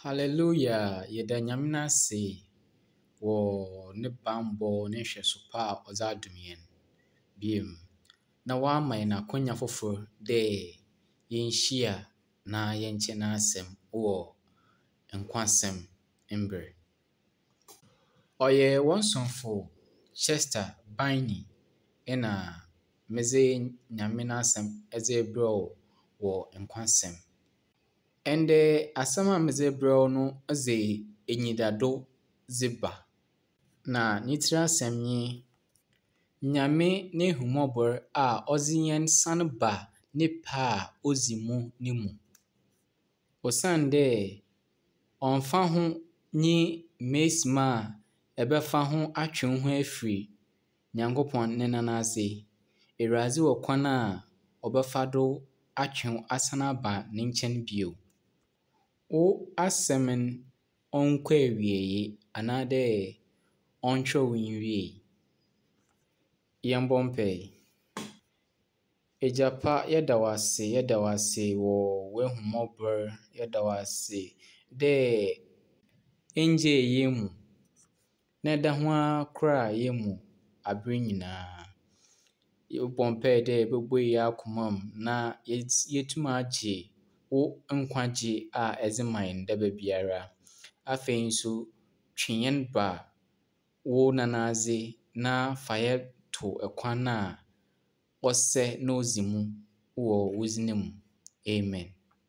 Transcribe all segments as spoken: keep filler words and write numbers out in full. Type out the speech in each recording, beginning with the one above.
Hallelujah, yɛda Nyame no ase wɔ ne bammɔ ne nhwɛso pa a ɔdze adom yɛn bio. Na wama yɛn akwannya fofor dɛ yɛnhyia na yɛnkyɛ n'asɛm wɔ nkwasɛm mber. Ɔyɛ wɔn somfo Chester Byney na medze Nyame no asɛm dze rebrɛ wo wɔ nkwasɛm. Ɛndɛ asɛm a medze rebrɛ wo no dze enyidado dze ba. Na ne tsir asɛm nye Nyame n'ehummɔbor a ɔdze hɛn san ba ne pɛ a odzi mu no mu. Osiandɛ ɔmmfa ho nye mmeasim a ɛbɛfa ho atwe wo ho efiri Nyankopɔn ne nan ase. Ewuradze wɔ kwan a ɔbɛfa do atwe wo asan aba ne nkyɛn bio. Wo asɛm no ɔnnkɔ ewiei anaadɛ ɔnntwerɛw nnwiei. Yɛmbɔ mpae. Egyapa, yɛda wo ase, yɛda wo ase wɔ w'ehummɔbor, yɛda wo ase dɛ engyee yɛn mu na ɛda ho ara koraa yɛn mu aber nyinaa. Yɛbɔ mpae dɛ ebobue yɛn akoma mu na yetum agye wo nkwagye a ɛdze ma yɛn daba biara. Afei nso, twe yɛn bra wo nan ase na fa yɛn to kwan a ɔsɛ na odzi mu wɔ wo dzin mu. Amen.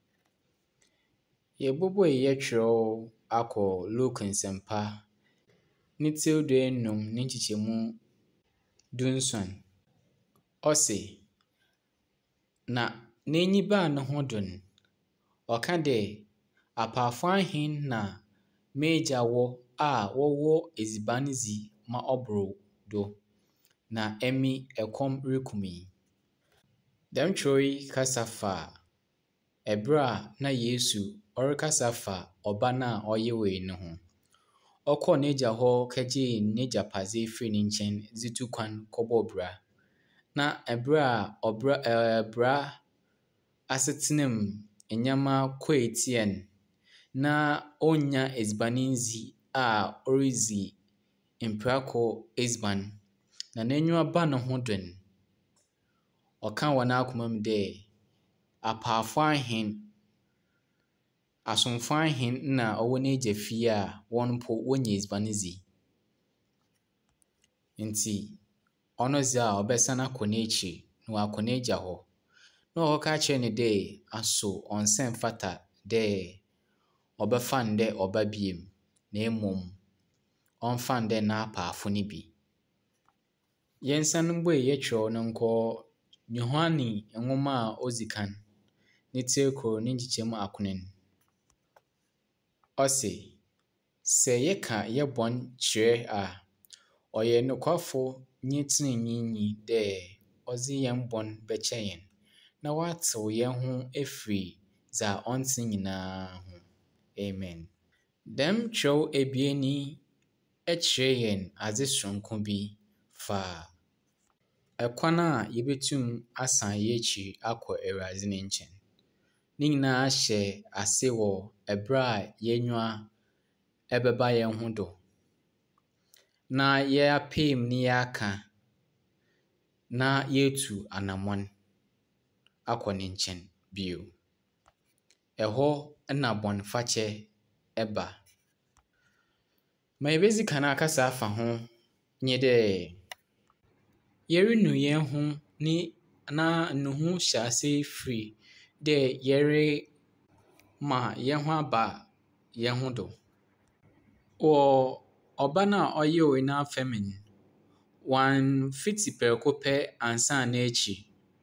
Yɛbobue yɛtwerɛw akɔ Luke nsɛmpa ne tsir duenum ne nkyekyɛmu dunsuon. Ɔse, na n'enyi baa ne ho do no, ɔka dɛ, apaafo ahen na m'Agya wɔ a wɔwɔ edziban dzi ma ɔbor do, na emi ɔkɔm rikum yi. Dɛm kyerɛw yi kasa fa ɛber a na Yesu ɔrekasa fa ɔba no a ɔyewee no ho. Ɔkɔɔ n'agya hɔ kɛgyee n'egyapadze efii ne nkyɛn dze tu kwan kɔbɔɔ bra. Na ɛber a ɔbra ɛɛ bra asetsena mu ndzɛmba kɔɔ etsia no, na onnya edziban ndzi a oridzi mprako edziban. Na n'enyiwa baa ne ho do no, ɔkaa wɔ n'akoma mu dɛ apaafo ahen, asomfo ahen na ɔwɔ n'agya fie a hɔn mpo wonya edziban dzi. Ntsi ɔno dze a ɔbɛsan akɔ n'ekyir na ɔakɔ n'agya hɔ. Na ɔkɔka kyerɛɛ no dɛ aso ɔnnsɛ mfata dɛ ɔbɛfa no dɛ ɔba bio, na mmom ɔmfa no dɛ n'apaafo no bi. Yɛnsan mbue yɛtwerɛw no nkɔ Yohane nwoma a odzi kan, ne tsir kor ne nkyekyɛmu akron. Ɔse, sɛ yɛka hɛn bɔn kyerɛ a, ɔyɛ nokwarfo nye tserenyeenyi dɛ ɔdze hɛn bɔn bɛkyɛ hɛn, na ɔatsew hɛn ho efiri dza ɔntse nyinaa ho. Amen. Dɛm kyerɛw ebien yi kyerɛ hɛn adze soronko bi fa kwan a yebetum asan hɛn ekyir akɔ Ewuradze ne nkyɛn. Ne nyinaa hyɛ ase wɔ ɛber a hɛnyiwa ɛbɛba hɛn ho do, na yɛapae mu na yɛaka na yeetu anammɔn akɔ ne nkyɛn bio. Ɛhɔ na bɔnfakyɛ ba. Ma yebedzi kan akasa afa ho nye dɛ, yɛrenu hɛn ho ne na nuhu hyɛ ase firi dɛ yɛrema hɛn ho aba hɛn ho do. Wɔ ɔba no a ɔyewee no afa mu no, ɔammfitsi prɛko pɛ ansaana ekyir,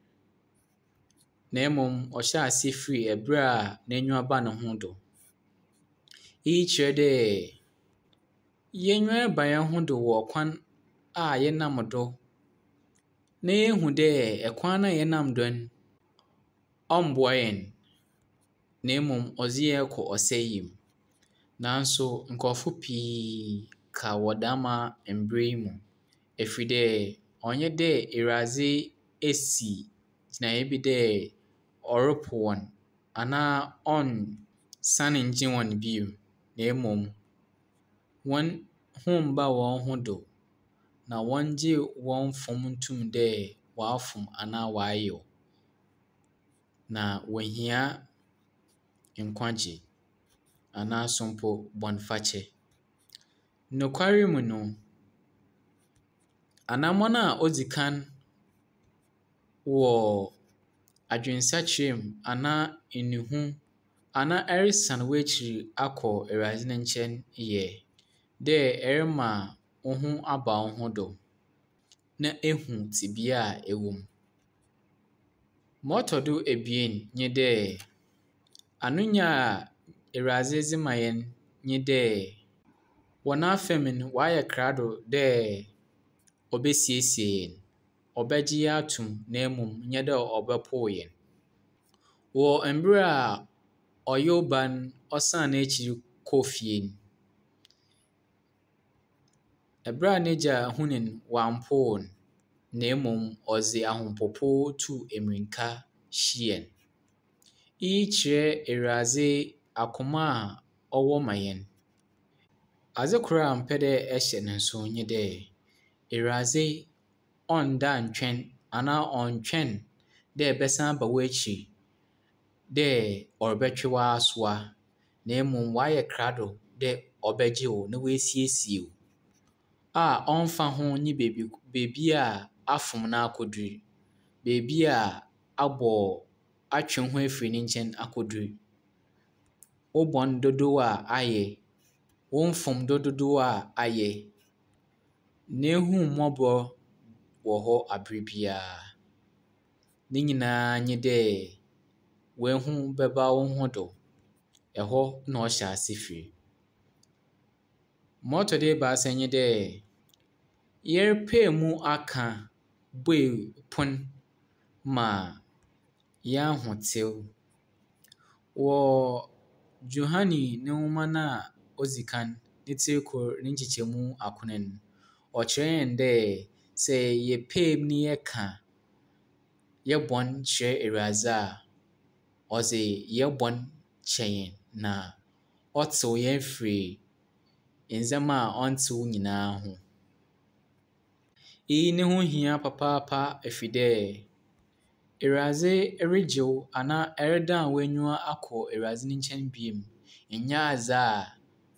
na mmom ɔhyɛɛ ase firi ɛber a n'enyiwa baa ne ho do. Eyi kyerɛ dɛ hɛnyiwa ba hɛn ho do wɔ kwan a yɛnam do, na yehu dɛ kwan no a yɛnam do no, ɔmmboa hɛn, na mmom ɔdze hɛn kɔ ɔsɛe mu. Nanso nkorɔfo pii ka wɔ dɛm mber yi mu, efiri dɛ ɔnnyɛ dɛ Ewuradze esi gyinae bi dɛ ɔrepo hɔn anaa ɔnnsan nngye hɔn bio. na mmom wɔn ho mba wɔn ho do, na wɔngye wɔn fom ntom dɛ wɔafom anaa wɔayew, na wɔhia nkwagye anaaso mpo bɔnefakyɛ. Nokware mu no, anammɔn a odzi kan wɔ adwensakyerɛ mu anaa nnuhu anaa ɛresan w'ekyir akɔ Awurade ne nkyɛn yɛ dɛ ɛrema wo ho aba wo ho do na ehu tsebea a ɛwɔ mu. Ma ɔtɔ do ebien nye dɛ, anonya a Awurade dze ma yɛn nye dɛ, wɔ n'afam no, wayɛ krado dɛ ɔbesiesie yɛn, ɔbɛgye yɛn ato mu na mmom nyɛ dɛ ɔbɛpoow yɛn. Wɔ mber a ɔyew ba no ɔsan n'ekyir kɔɔ fie no, ber a n'egya huu no ɔampoow no, na mmom ɔdze ahopopo tuu mbirika hyia no. Iyi kyerɛ Awurade akoma a ɔwɔ ma yɛn. Adze kor a mepɛ dɛ ɛhyɛ no nso nye dɛ, Awurade ɔnnda nntwɛn anaa ɔnntwɛn dɛ ɛbɛsan aba w'ekyir dɛ ɔrebɛtwe wo asoa, na mmom wayɛ krado dɛ ɔbɛgye wo na oesiesie wo a ɔmmfa ho nye beebi beebi a afom no akodur, beebi a abɔ atwe wo ho efiri ne nkyɛn akodur, wo bɔn dodow a ayɛ, wo mfom dodow a ayɛ, na ehu mmɔbɔ wɔ hɔ aber biara. Ne nyinaa nye dɛ w'ehu bɛba wo ho do. Ɛhɔ na ɔhyɛ ase fir. Ma ɔtɔ do ebiasa nye dɛ, yɛrepae mu aka bue pon ma yɛn ahotew. Wɔ Johane ne nhoma no a odzi kan ne tsir kor ne nkyekyɛmu akron no, ɔkyerɛ hɛn dɛ sɛ yɛpae mu na yɛka yɛn bɔn kyerɛ Awurade a, ɔdze yɛn bɔn kyɛ yɛn na ɔtsew yɛn firi ndzɛmba a ɔntsew nyinaa ho. Iyi ne ho hia papaapa efi dɛ, Awurade regye wo anaa ɛredan w'enyiwa akɔ Awurade ne nkyɛn bio no, nnyɛ adze a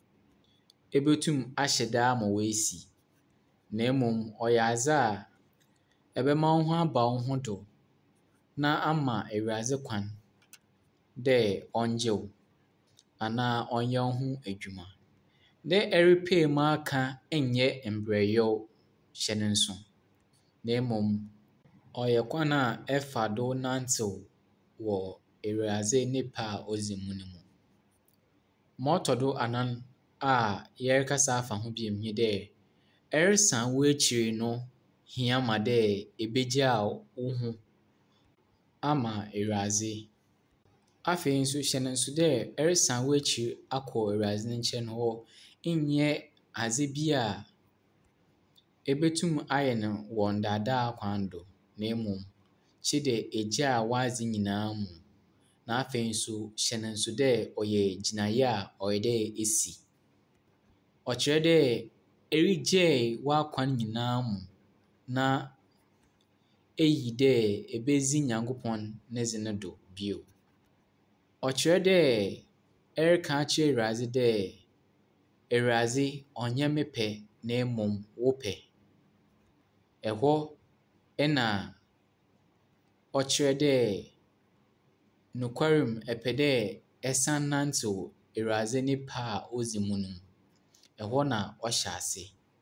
ebotum ahyɛ da ama oesi, na mmom ɔyɛ adze a ɛbɛma wo ho aba wo ho do na ama Awurade kwan dɛ ɔngye wo anaa ɔnyɛ wo ho edwuma. Dɛ ɛrepae mu aka nnyɛ mberɛwyɛw hyɛ ne nso, na mmom ɔyɛ kwan a ɛfa do nantew wɔ Awurade ne pɛ a odzi mu no mu. Ma ɔtɔ do anan a yɛrekasa afa ho bio nye dɛ, ɛresan w'ekyir no hia ma dɛ ebegyaa wo ho ama Awurade. Afei nso hyɛ no nso dɛ ɛresan w'ekyir akɔ Awurade ne nkyɛn hɔ nnyɛ adze bi a ebetum ayɛ no wɔ ndaadaa kwan do, na mmom gye dɛ egyaa w'adze nyinaa mu. Na afei nso hyɛ no nso dɛ ɔyɛ gyinae a ɔyɛ dɛ esi. Ɔkyerɛ dɛ erigyae w'akwan nyinaa mu na eyi dɛ ebedzi Nyankopɔn ne dze no do bio. Ɔkyerɛ dɛ ɛreka akyerɛ Awurade dɛ, Awurade ɔnnyɛ me pɛ na mmom wo pɛ. Ɛhɔ na ɔkyerɛ dɛ nokwarem ɛpɛ dɛ ɛsan nantew Awurade ne pɛ a odzi mu no mu. Ɛhɔ na ɔhyɛ ase.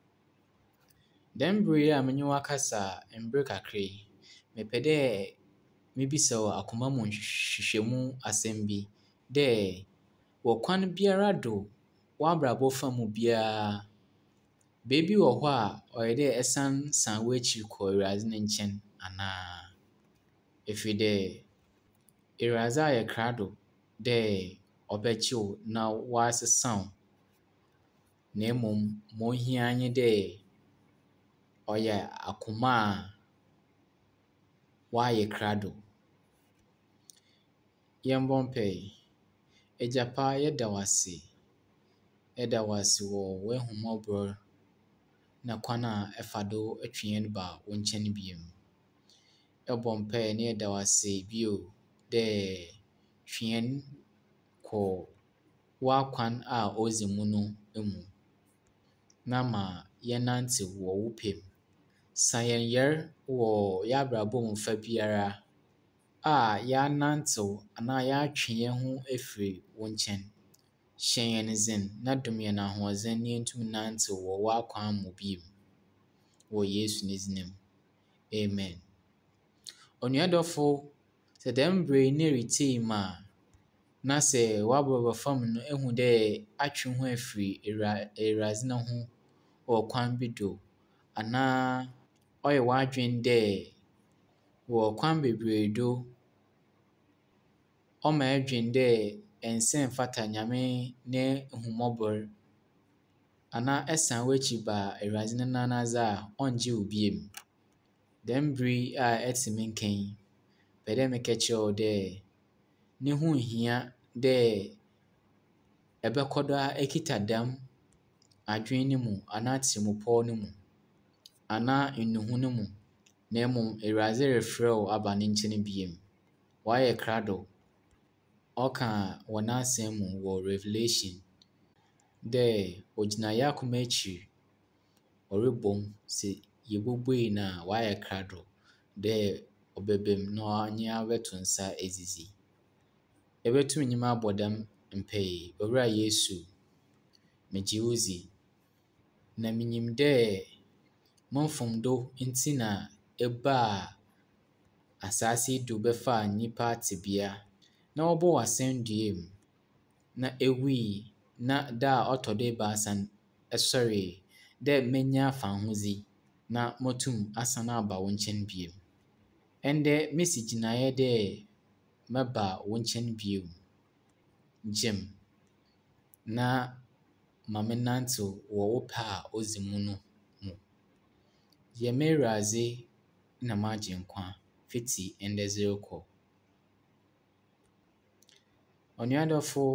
Dɛm ber yi a menye wo akasa mber kakra yi, mepɛ dɛ mibisa wo akoma mu nhwehwɛmu asɛm bi dɛ, wɔ kwan biara do w'abrabɔ fa mu biara, beebi wɔ hɔ a ɔyɛ dɛ ɛsan san w'ekyir kɔ Awurade ne nkyɛn anaa? Efi dɛ Awurade ayɛ krado dɛ ɔbɛgye wo na ɔasesa wo, na mmom ma ohia nye dɛ ɔyɛ akoma a wayɛ krado. Yɛmbɔ mpae. Agya pa, yɛda wo ase. ɛda wo ase wɔ w'ahummɔborɔ na kwan a ɛfa do atwe yɛn ba wo nkyɛn bio. Ɛbɔ mpaeɛ na yɛda wo ase bio dɛ twe yɛn kɔ w'akwan a ɔdzi mu no mu, na ma yɛnantew wɔ wo pɛ mu. Sa yɛn yar wɔ yɛabrabɔ mu fa biara a yɛanantew anaa yɛatwe yɛn ho afiri wo nkyɛn. Hyɛ yɛn dzen na dom yɛn ahoɔdzen na yɛntum nantew wɔ w'akwan mu bio. Wɔ Yesu ne din mu. Amen. Onua dɔfo, sɛ dɛm bere yi na ɛretie mu a, na sɛ w'abrabɔ fam no ehu dɛ atwe ho afiri Awurade no ho wɔ kwan bi do, anaa ɔyɛ w'adwene dɛ wɔ kwan bebree do ɔma ɛdwen dɛ ɛnsɛ mfata Nyame n'ahummɔborɔ, anaa ɛsan w'akyi ba Awurade no nan ase a ɔngye wo bio. Dɛm bere yi a ɛte me nka yi, pɛ dɛ meka kyerɛ wo dɛ ne ho nhia dɛ ɛbɛkɔ do akita dɛm adwene no mu anaa tirimpɔw no mu anaa nnuhu no mu, na mmom Awurade refrɛ wo aba ne nkyɛn bio. Wayɛ krado. Ɔka wɔ n'asɛm mu wɔ Revelation dɛ ogyina yɛn akoma akyiri, ɔrebɔ mu sɛ yɛbobue no a wayɛ krado dɛ ɔbɛba mu na ɔne abɛto nsa adzidzi. Yɛbɛto nnwom abɔ dɛm mpae. Owura Yesu, megye wo dzi, na minim dɛ mo mfomdo nti na ɛbaa asase yi do bɛfaa nnipa tebea na wɔbɔ w'asɛnnua mu na ewui, na da a ɔtɔ do ebaasa no ɛsɔree dɛ menya afanhodzi na motum asan aba wo nkyɛn bio. Ɛndɛ misi gyinaeɛ dɛ mɛba wo nkyɛn bio. Gye me na ma mennantew wɔ wo pɛ a odzi mu no mu. Yɛ m'Awurade na m'Agyenkwa fiti ɛndɛ dze rokɔ. Onua dɔfo,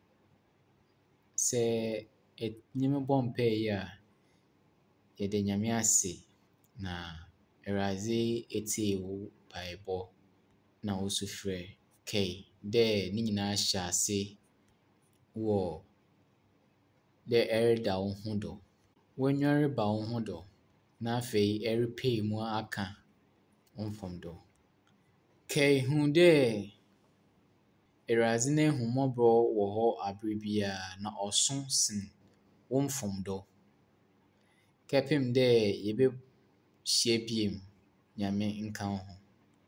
sɛ enye me bɔ mpae yi a, yɛda Nyame ase na Awurade etie wo mpaebɔ na wo sufrɛ. Kae dɛ ne nyinaa hyɛ ase wɔ dɛ ɛreda wo ho dɔ. W'enyiwa reba wo ho dɔ, na afei ɛrepae mu aka wo mfomdo. Kae hu dɛ Awurade n'ahummɔborɔ wɔ hɔ abere biara na ɔso sen wo mfomdo. Kɛpem dɛ yɛbɛhyia bio. Nyame nka wo ho.